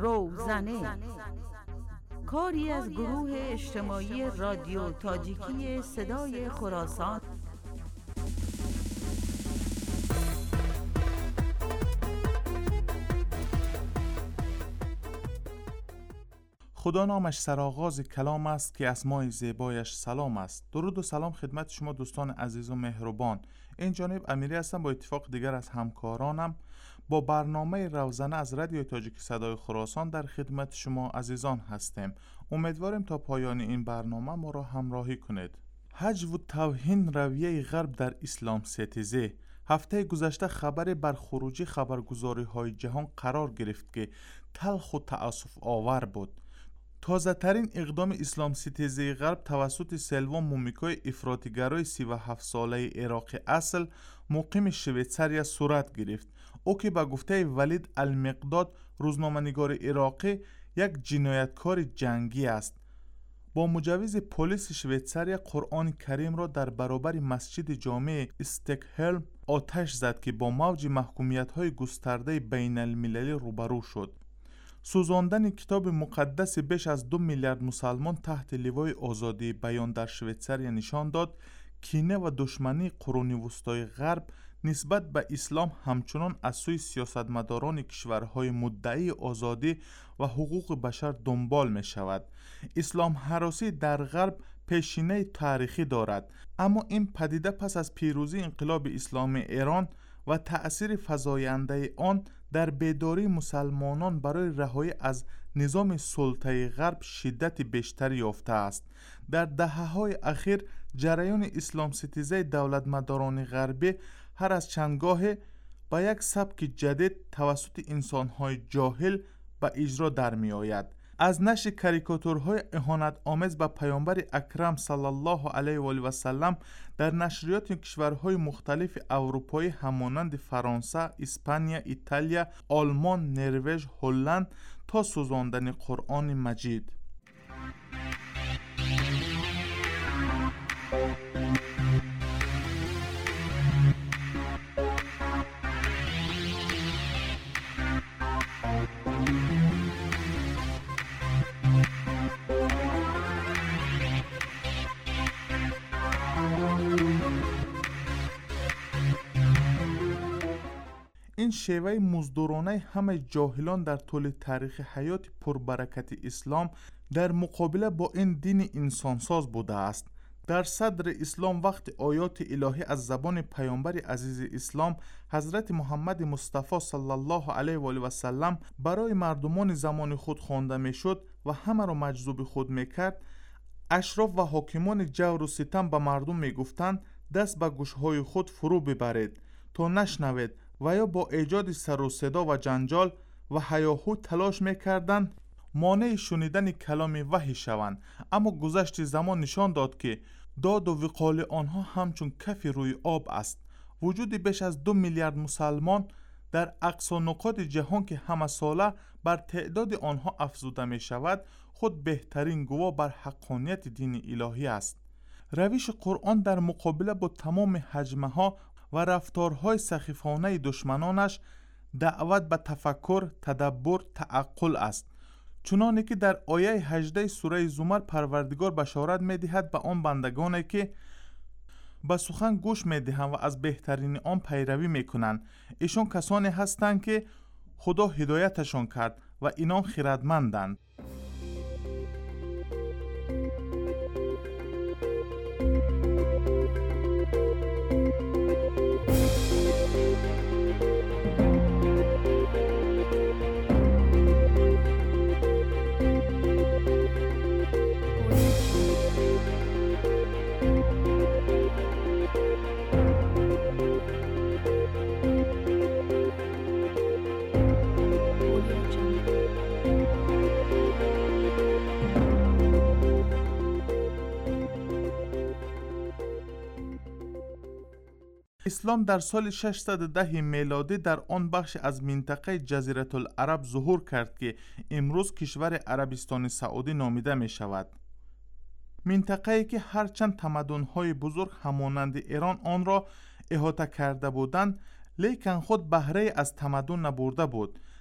روزنه، کاری از گروه اجتماعی رادیو تاجیکی صدای خراسان. خدا نامش سرآغاز کلام است که اسمای زیبایش سلام است. درود و سلام خدمت شما دوستان عزیز و مهربان. این جانب امیری هستم با اتفاق دیگر از همکارانم با برنامه روزنه از رادیو تاجیک صدای خراسان در خدمت شما عزیزان هستیم. امیدواریم تا پایان این برنامه ما را همراهی کنید. حجو و توهین رویه غرب در اسلام ستیزه. هفته گذشته خبر بر خروجی خبرگزاری های جهان قرار گرفت که تلخ و تأسف آور بود. تازه ترین اقدام اسلام ستیزه غرب توسط سلوا مومیکای افراطیگرای 37 ساله عراقی اصل مقیم شویتساریا صورت گرفت. او که به گفته ولید المقداد روزنامه‌نگار عراقی یک جنایتکار جنگی است. با مجوز پلیس شویتساریا قرآن کریم را در برابر مسجد جامع استکهلم آتش زد که با موج محکومیت‌های گسترده بین المللی روبرو شد. سوزاندن کتاب مقدس بیش از 2 میلیارد مسلمان تحت لوای آزادی بیان در شویتساریا نشان داد کینه و دشمنی قرون وسطای غرب نسبت به اسلام همچنان از سوی سیاستمداران کشورهای مدعی آزادی و حقوق بشر دنبال می شود. اسلام هراسی در غرب پیشینه تاریخی دارد، اما این پدیده پس از پیروزی انقلاب اسلامی ایران و تأثیر فزاینده آن در بیداری مسلمانان برای رهایی از نظام سلطه غرب شدت بیشتری یافته است. در دهه‌های اخیر جریان اسلام ستیزه دولتمداران غربی هر از چندگاهی با یک سبک جدید توسط انسان‌های جاهل به اجرا در می آید. از نشر کاریکاتورهای اهانت آمیز به پیامبر اکرم صلی الله علیه و آله و سلم در نشریات کشورهای مختلف اروپایی همانند فرانسه، اسپانیا، ایتالیا، آلمان، نروژ، هلند تا سوزاندن قرآن مجید. این شیوه مزدورانه همه جاهلان در طول تاریخ حیات پربرکت اسلام در مقابله با این دین انسانساز بوده است. در صدر اسلام وقت آیات الهی از زبان پیامبر عزیز اسلام حضرت محمد مصطفی صلی الله علیه و آله و سلم برای مردمان زمان خود خوانده میشد و همه را مجذوب خود میکرد، اشراف و حاکمان جور و ستم به مردم میگفتند دست به گوشهای خود فرو ببرید تا نشنوید و یا با ایجاد سر و صدا و جنجال و هیاهو تلاش میکردند مانع شنیدن کلام وحی شوند. اما گذشت زمان نشان داد که داد و وقال آنها همچون کف روی آب است. وجود بیش از 2 میلیارد مسلمان در اقصا نقاط جهان که همه ساله بر تعداد آنها افزوده می شود خود بهترین گواه بر حقانیت دین الهی است. روش قرآن در مقابله با تمام هجمه ها و رفتارهای سخیفانه دشمنانش دعوت به تفکر، تدبر، تعقل است. چنانه که در آیه 18 سوره زمر پروردگار بشارت می‌دهد به آن بندگانی که به سخن گوش می‌دهند و از بهترین آن پیروی می‌کنند. ایشان کسانی هستند که خدا هدایتشان کرد و اینان خردمندند. اسلام در سال 610 میلادی در آن بخش از منطقه جزیره العرب ظهور کرد که امروز کشور عربستان سعودی نامیده می شود. منطقه‌ای که هرچند تمدن‌های بزرگ همانند ایران آن را احاطه کرده بودند، لیکن خود بهره از تمدن نبرده بود.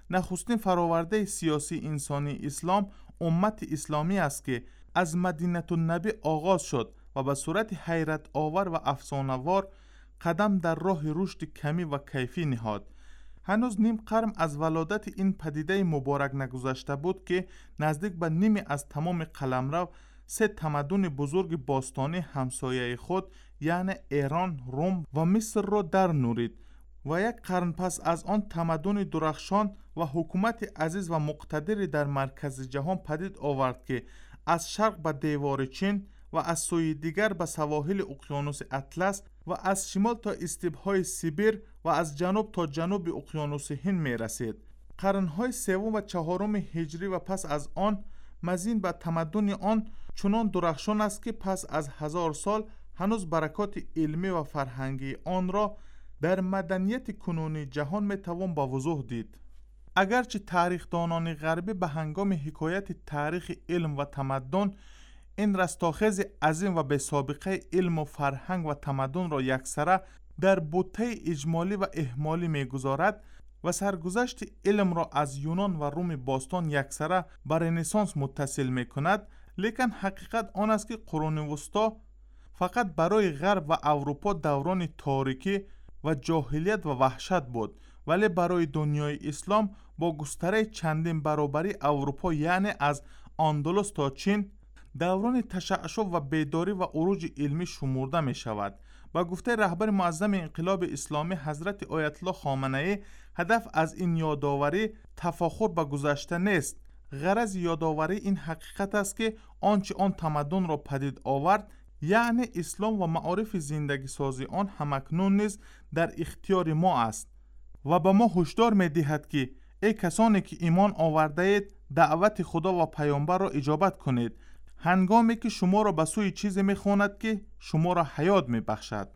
نخستین فراورده سیاسی انسانی اسلام امت اسلامی است که از مدینه النبی آغاز شد و به صورت حیرت آور و افسانه‌وار قدم در راه رشد کمی و کیفی نهاد. هنوز نیم قرن از ولادت این پدیده مبارک نگذشته بود که نزدیک به نیمی از تمام قلمرو 3 تمدن بزرگ باستانی همسایه خود یعنی ایران، روم و مصر را در نورید و یک قرن پس از آن تمدن درخشان و حکومت عزیز و مقتدری در مرکز جهان پدید آورد که از شرق به دیوار چین و از سوی دیگر به سواحل اقیانوس اطلس و از شمال تا استیپ‌های سیبیر و از جنوب تا جنوب اقیانوس هند می رسید. قرن‌های 3 و 4 هجری و پس از آن مزین به تمدن آن چنان درخشان است که پس از 1000 سال هنوز برکات علمی و فرهنگی آن را در مدنیت کنونی جهان می توان با وضوح دید. اگرچه تاریخ‌دانان غربی به هنگام حکایت تاریخ علم و تمدن این رستاخیز عظیم و به سابقه علم و فرهنگ و تمدن را یکسره در بوته اجمالی و اهمالی می‌گذارد و سرگذشت علم را از یونان و روم باستان یکسره به رنسانس متصل می‌کند، لیکن حقیقت آن است که قرون وسطا فقط برای غرب و اروپا دوران تاریکی و جاهلیت و وحشت بود، ولی برای دنیای اسلام با گستره چندین برابری اروپا یعنی از اندلس تا چین دوران تشعشع و بیداری و عروج علمی شمرده می شود. با گفته رهبر معظم انقلاب اسلامی حضرت آیت الله خامنه‌ای، هدف از این یادآوری تفاخر به گذشته نیست. غرض یادآوری این حقیقت است که آنچه آن تمدن را پدید آورد یعنی اسلام و معارف زندگی سازی آن همکنون نیز در اختیار ما است و به ما هشدار می دهد که ای کسانی که ایمان آورده اید دعوت خدا و پیامبر را اجابت کنید، هنگامی که شما را به سوی چیزی می خواند که شما را حیات می بخشد.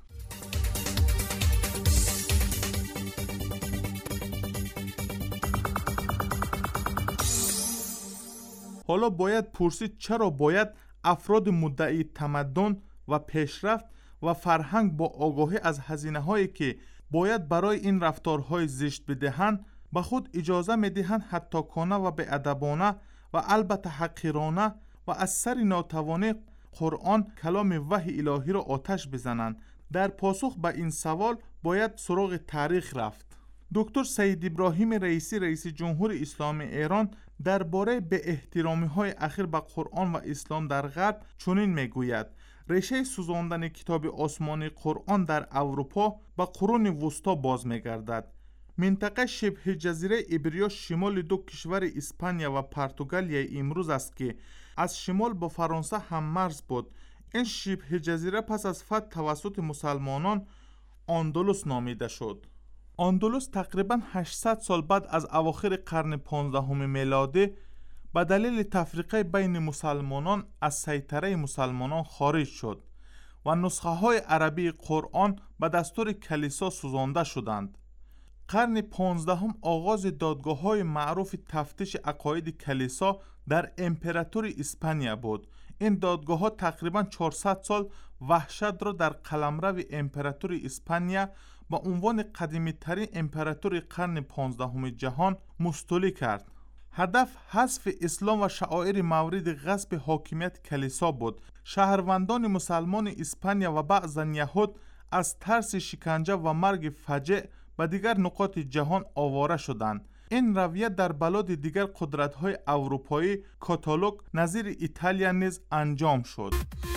حالا باید پرسید چرا باید افراد مدعی تمدن و پیشرفت و فرهنگ با آگاهی از هزینه هایی که باید برای این رفتارهای زشت بدهند به خود اجازه میدهند حتی کانه و بی‌ادبانه و البته حقیرانه و از سر ناتوانی قرآن کلام وحی الهی را آتش بزنند. در پاسخ به این سوال باید سراغ تاریخ رفت. دکتر سید ابراهیم رئیسی رئیس جمهور اسلامی ایران درباره به احترامی‌های اخیر به قرآن و اسلام در غرب چنین میگوید: ریشه سوزاندن کتاب آسمانی قرآن در اروپا به قرون وسطا باز میگردد. منطقه شبه جزیره ایبریا شمال 2 کشور اسپانیا و پرتغالیای امروز است که از شمال با فرانسه هم مرز بود. این شبه جزیره پس از فتح توسط مسلمانان اندلس نامیده شد. اندلس تقریباً 800 سال بعد از اواخر قرن 15 میلادی به دلیل تفریقه بین مسلمانان از سیطره مسلمانان خارج شد و نسخه های عربی قرآن به دستور کلیسا سوزانده شدند. قرن 15 آغاز دادگاه های معروف تفتیش عقاید کلیسا در امپراتوری اسپانیا بود. این دادگاه ها تقریباً 400 سال وحشت را در قلمرو امپراتوری اسپانیا با عنوان قدیمی ترین امپراتوری قرن 15 جهان مستولی کرد. هدف حذف اسلام و شعائر مورد غصب حاکمیت کلیسا بود. شهروندان مسلمان اسپانیا و بعضا یهود از ترس شکنجه و مرگ فجیع به دیگر نقاط جهان آواره شدند. این رویه در بلاد دیگر قدرت‌های اروپایی کاتالوگ نظیر ایتالیا نیز انجام شد.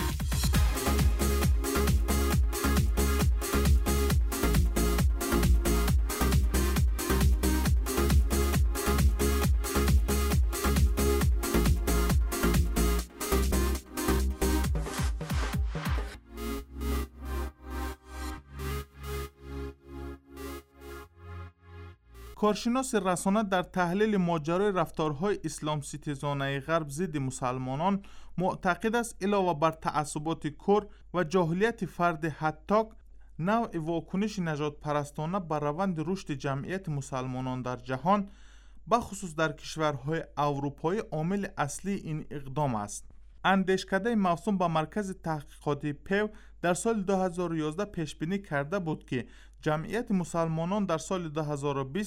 کارشناس رسانه در تحلیل ماجرای رفتارهای اسلام ستیزانه غرب ضد مسلمانان معتقد است علاوه بر تعصبات کور و جاهلیت فرد هتاک، نوع واکنش نجات پرستانه بر روند رشد جمعیت مسلمانان در جهان بخصوص در کشورهای اروپایی عامل اصلی این اقدام است. اندیشکده موسوم به مرکز تحقیقاتی پیو در سال 2011 پیش بینی کرده بود که جمعیت مسلمانان در سال 2020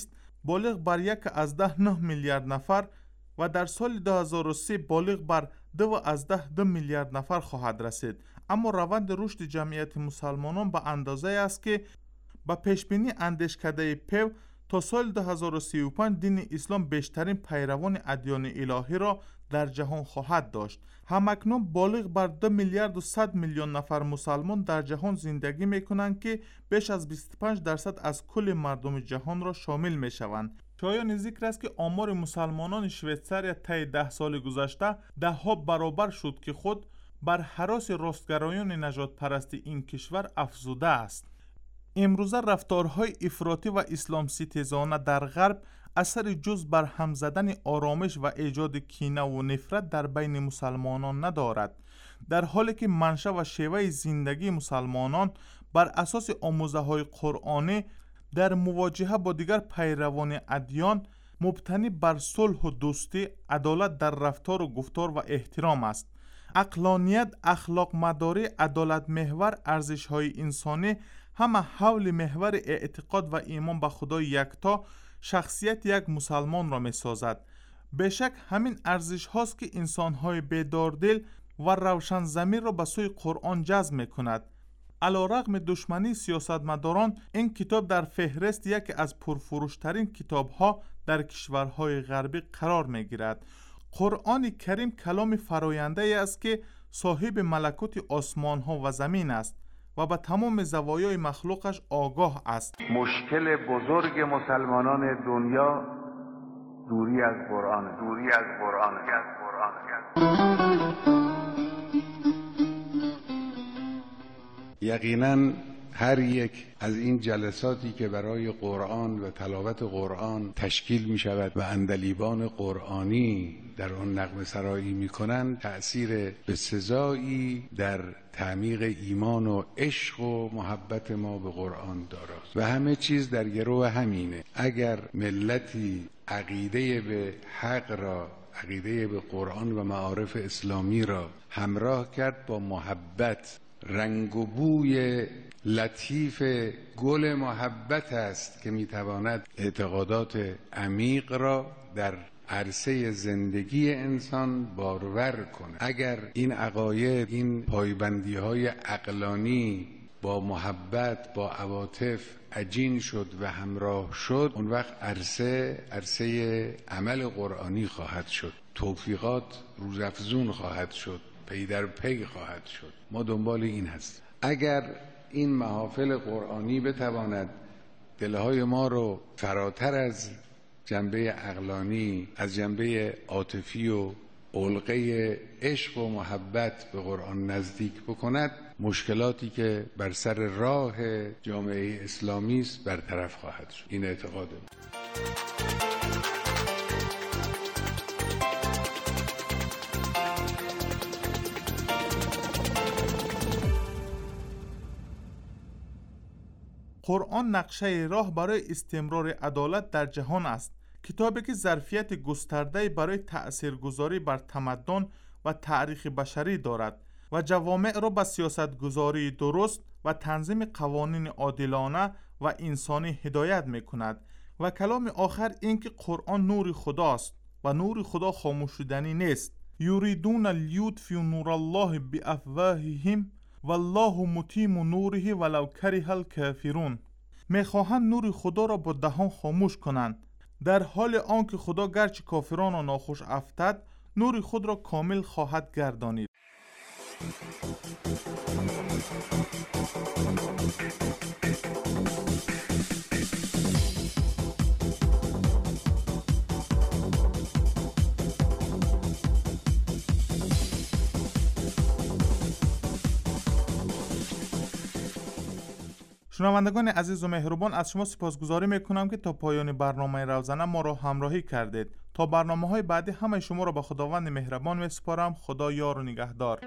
بالغ بر 1.9 میلیارد نفر و در سال 2030 بالغ بر 2.2 میلیارد نفر خواهد رسید. اما روند رشد جمعیت مسلمانان به اندازه است که با پیشبینی اندیشکده پیو تا سال 2035 دین اسلام بیشترین پیروان ادیان الهی را در جهان خواهد داشت. همکنون بالغ بر 2 میلیارد و 100 میلیون نفر مسلمان در جهان زندگی میکنند که بیش از 25% از کل مردم جهان را شامل میشوند. شایان ذکر است که آمار مسلمانان شویتزاریا طی 10 سال گذشته 10 برابر شد که خود بر هراس راستگرایان نژاد پرستی این کشور افزوده است. امروزه رفتارهای افراطی و اسلام ستیزانه در غرب اثر جز بر هم زدن آرامش و ایجاد کینه و نفرت در بین مسلمانان ندارد، در حالی که منشأ و شیوه زندگی مسلمانان بر اساس آموزه های قرآنی در مواجهه با دیگر پیروان ادیان مبتنی بر صلح و دوستی، عدالت در رفتار و گفتار و احترام است. عقلانیت، اخلاق مداری، عدالت محور ارزش‌های انسانی همه حول محور اعتقاد و ایمان به خدای یکتا شخصیت یک مسلمان را می‌سازد. بیشک همین ارزش هاست که انسان‌های بیداردل و روشن ضمیر را به سوی قرآن جذب می‌کند. علی‌رغم دشمنی سیاستمداران، این کتاب در فهرست یکی از پرفروشترین کتاب‌ها در کشورهای غربی قرار می‌گیرد. قرآن کریم کلام فراینده است که صاحب ملکوت آسمان‌ها و زمین است و به تمام زوایای مخلوقش آگاه است. مشکل بزرگ مسلمانان دنیا دوری از قرآن. یقیناً هر یک از این جلساتی که برای قرآن و تلاوت قرآن تشکیل می شود و عندلیبان قرآنی در آن نغمه سرایی می کنند تأثیر بسزایی در تعمیق ایمان و عشق و محبت ما به قرآن دارد و همه چیز در گرو همینه. اگر ملتی عقیده به حق را، عقیده به قرآن و معارف اسلامی را همراه کرد با محبت، رنگ و بوی لطیف گل محبت است که میتواند اعتقادات عمیق را در عرصه زندگی انسان بارور کنه. اگر این عقاید، این پایبندی های عقلانی با محبت، با عواطف عجین شد و همراه شد، اون وقت عرصه عمل قرآنی خواهد شد، توفیقات روزافزون خواهد شد، پی در پی خواهد شد. ما دنبال این هست. اگر این محافل قرآنی بتواند دلهای ما رو فراتر از جنبه عقلانی، از جنبه عاطفی و علقه عشق و محبت به قرآن نزدیک بکند، مشکلاتی که بر سر راه جامعه اسلامی است برطرف خواهد شد. این اعتقاد من. قرآن نقشه راه برای استمرار عدالت در جهان است. کتابی که ظرفیت گسترده برای تأثیرگذاری بر تمدن و تاریخ بشری دارد و جوامع را به سیاستگذاری درست و تنظیم قوانین عادلانه و انسانی هدایت می کند. و کلام آخر این که قرآن نور خداست و نور خدا خاموش شدنی نیست. یریدون لیطفئوا نور الله بافواههم والله متیم نوره ولو کره الکافرون. میخواهند نور خدا را با دهان خاموش کنند، در حال آنکه خدا گرچه کافران را ناخوش افتد نور خود را کامل خواهد گردانید. شنوندگان عزیز و مهربان، از شما سپاسگزاری میکنم که تا پایان برنامه روزانه ما را همراهی کردید. تا برنامه‌های بعدی همه شما را به خداوند مهربان میسپارم. خدا یار و نگهدار.